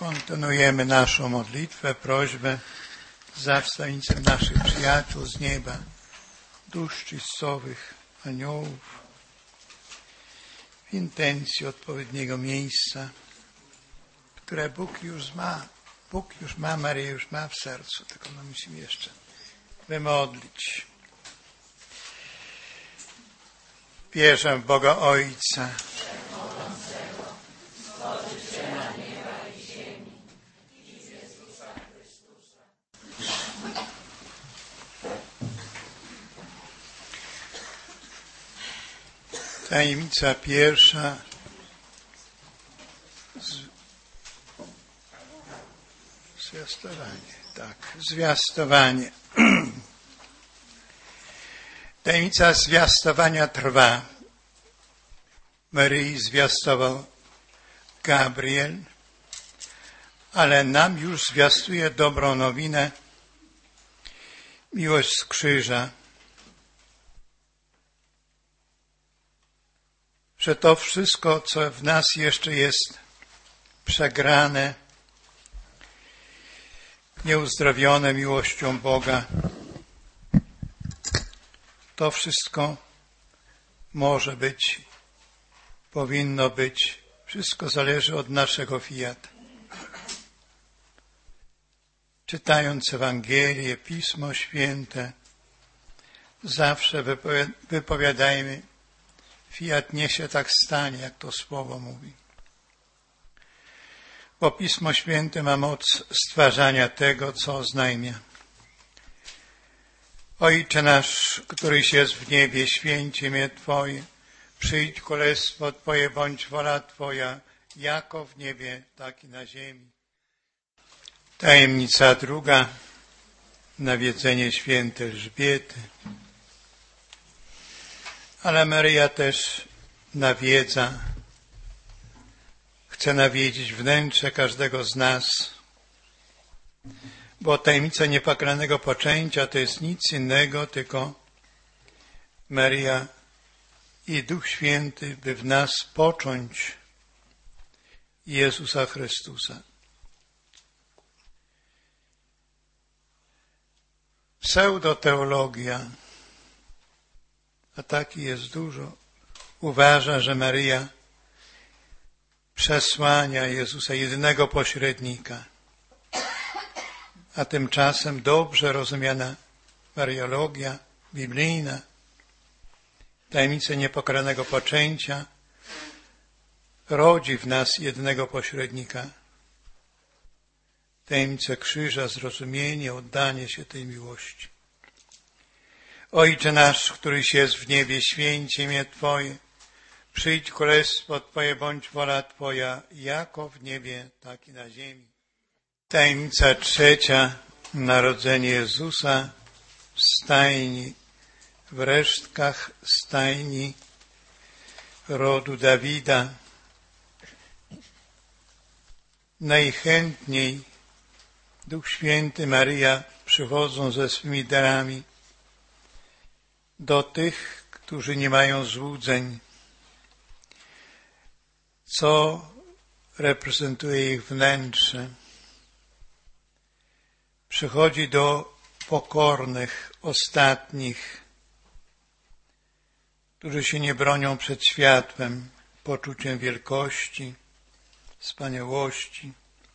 Kontynuujemy naszą modlitwę, prośbę za wstawieniem naszych przyjaciół z nieba, dusz czystcowych aniołów, w intencji odpowiedniego miejsca, które Bóg już ma, Maria już ma w sercu, tylko my musimy jeszcze wymodlić. Wierzę w Boga Ojca, tajemnica pierwsza. Zwiastowanie. Tajemnica zwiastowania trwa. Maryi zwiastował Gabriel, ale nam już zwiastuje dobrą nowinę, miłość z krzyża. Że to wszystko, co w nas jeszcze jest przegrane, nieuzdrowione miłością Boga, to wszystko może być, powinno być. Wszystko zależy od naszego fiat. Czytając Ewangelię, Pismo Święte, zawsze wypowiadajmy: fiat niech się tak stanie, jak to Słowo mówi. Bo Pismo Święte ma moc stwarzania tego, co oznajmia. Ojcze nasz, któryś jest w niebie, święcie imię Twoje, przyjdź królestwo Twoje, bądź wola Twoja, jako w niebie, tak i na ziemi. Tajemnica druga. Nawiedzenie świętej Elżbiety. Ale Maryja też nawiedza, chce nawiedzić wnętrze każdego z nas, bo tajemnica niepokalanego poczęcia to jest nic innego, tylko Maryja i Duch Święty, by w nas począć Jezusa Chrystusa. Pseudoteologia, a taki jest dużo, uważa, że Maryja przesłania Jezusa, jedynego pośrednika. A tymczasem dobrze rozumiana mariologia biblijna, tajemnica niepokalanego poczęcia, rodzi w nas jednego pośrednika. Tajemnicę krzyża, zrozumienie, oddanie się tej miłości. Ojcze nasz, któryś jest w niebie, święcie imię Twoje, przyjdź królestwo Twoje, bądź wola Twoja, jako w niebie, tak i na ziemi. Tajemnica trzecia, narodzenie Jezusa w stajni, w resztkach stajni rodu Dawida. Najchętniej Duch Święty, Maryja przychodzą ze swymi darami do tych, którzy nie mają złudzeń, co reprezentuje ich wnętrze. Przychodzi do pokornych, ostatnich, którzy się nie bronią przed światłem, poczuciem wielkości, wspaniałości,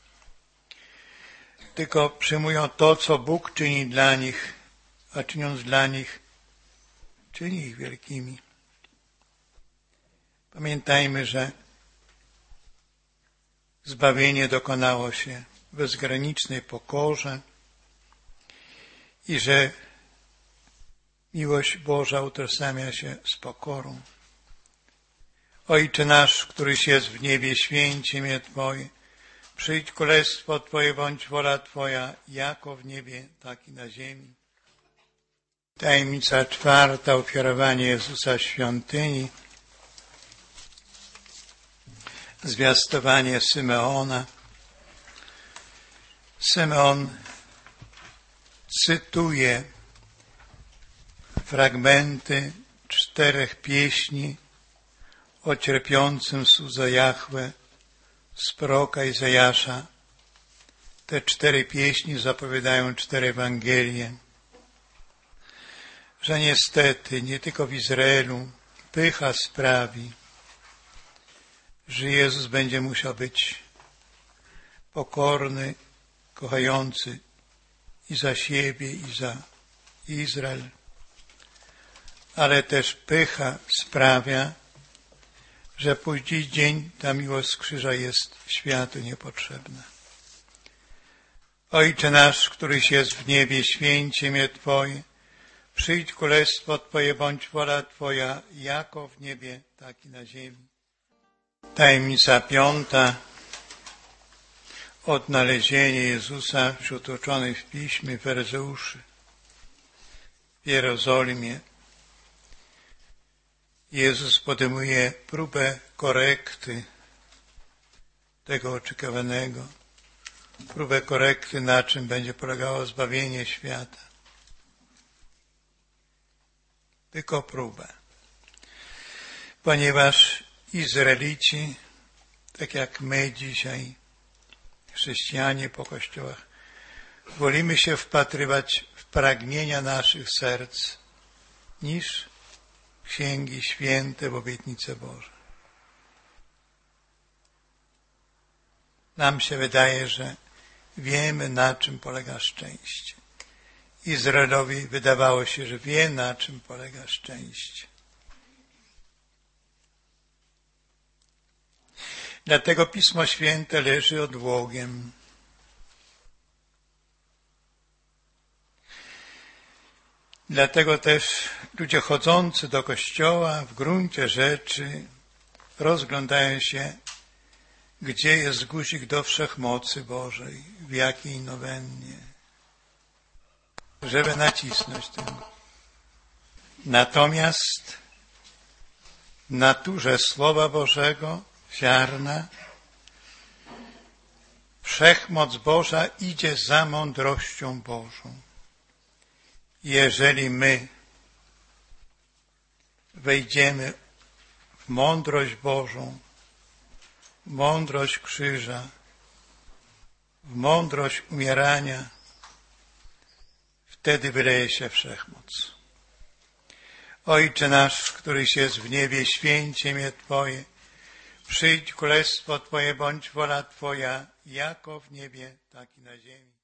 tylko przyjmują to, co Bóg czyni dla nich, a czyniąc dla nich, czyni ich wielkimi. Pamiętajmy, że zbawienie dokonało się w bezgranicznej pokorze i że miłość Boża utożsamia się z pokorą. Ojcze nasz, któryś jest w niebie, święcie imię Twoje, przyjdź królestwo Twoje, bądź wola Twoja, jako w niebie, tak i na ziemi. Tajemnica czwarta, ofiarowanie Jezusa w świątyni. Zwiastowanie Symeona. Symeon cytuje fragmenty 4 pieśni o cierpiącym słudze Jahwe z proroka Izajasza Te 4 pieśni zapowiadają 4 Ewangelie, że niestety nie tylko w Izraelu pycha sprawi, że Jezus będzie musiał być pokorny, kochający i za siebie, i za Izrael, ale też pycha sprawia, że po dziś dzień ta miłość z krzyża jest światu niepotrzebna. Ojcze nasz, któryś jest w niebie, święcie imię Twoje, przyjdź królestwo Twoje, bądź wola Twoja, jako w niebie, tak i na ziemi. Tajemnica 5. Odnalezienie Jezusa wśród uczonych w Piśmie, faryzeuszy w Jerozolimie. Jezus podejmuje próbę korekty tego oczekiwanego, próbę korekty, na czym będzie polegało zbawienie świata. Tylko próbę. Ponieważ Izraelici, tak jak my dzisiaj, chrześcijanie po kościołach, wolimy się wpatrywać w pragnienia naszych serc niż księgi święte w obietnice Boże. Nam się wydaje, że wiemy, na czym polega szczęście. Izraelowi wydawało się, że wie, na czym polega szczęście. Dlatego Pismo Święte leży odłogiem. Dlatego też ludzie chodzący do kościoła w gruncie rzeczy rozglądają się, gdzie jest guzik do wszechmocy Bożej, w jakiej nowennie, żeby nacisnąć ten. Natomiast w naturze Słowa Bożego, ziarna, wszechmoc Boża idzie za mądrością Bożą. Jeżeli my wejdziemy w mądrość Bożą, w mądrość krzyża, w mądrość umierania, wtedy wyleje się wszechmoc. Ojcze nasz, któryś jest w niebie, święcie imię Twoje, przyjdź królestwo Twoje, bądź wola Twoja, jako w niebie, tak i na ziemi.